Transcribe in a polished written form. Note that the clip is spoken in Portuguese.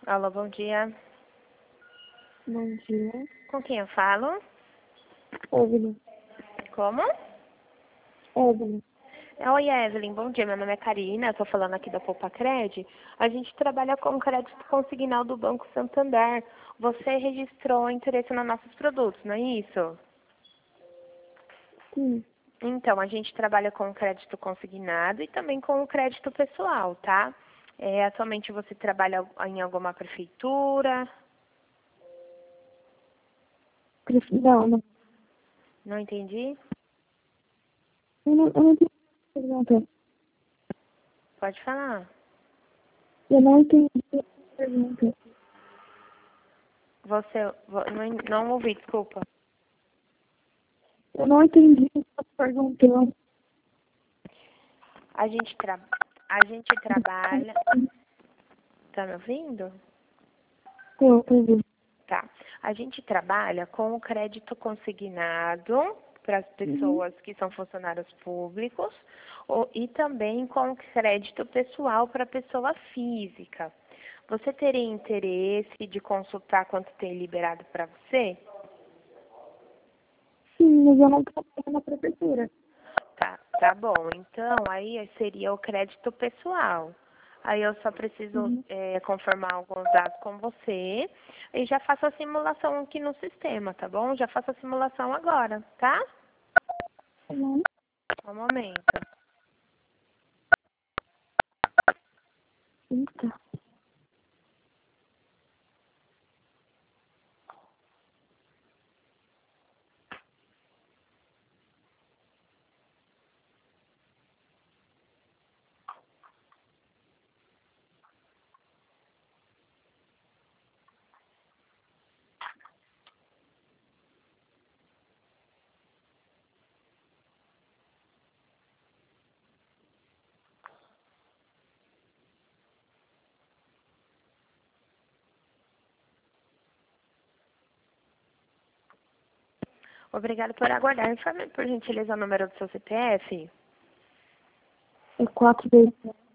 Alô, bom dia. Bom dia. Com quem eu falo? Evelyn. Como? Evelyn. Oi, Evelyn. Bom dia. Meu nome é Karina. Eu tô falando aqui da Poupa Cred. A gente trabalha com crédito consignado do Banco Santander. Você registrou interesse nos nossos produtos, não é isso? Sim. Então, a gente trabalha com crédito consignado e também com o crédito pessoal, tá? Atualmente você trabalha em alguma prefeitura? Não, não. Não entendi? Eu não entendi a pergunta. Pode falar. Eu não entendi a pergunta. Não ouvi, desculpa. Eu não entendi a pergunta. A gente, a gente trabalha. Tá me ouvindo? Eu entendi. Tá. A gente trabalha com o crédito consignado para as pessoas que são funcionários públicos e também com o crédito pessoal para pessoa física. Você teria interesse de consultar quanto tem liberado para você? Sim, mas eu não trabalho na prefeitura. Tá bom. Então, aí seria o crédito pessoal. Aí eu só preciso confirmar alguns dados com você e já faço a simulação aqui no sistema, tá bom? Já faço a simulação agora, tá? Uhum. Um momento. Eita. Obrigada por aguardar. Informe, por gentileza, o número do seu CPF. É 4 vezes.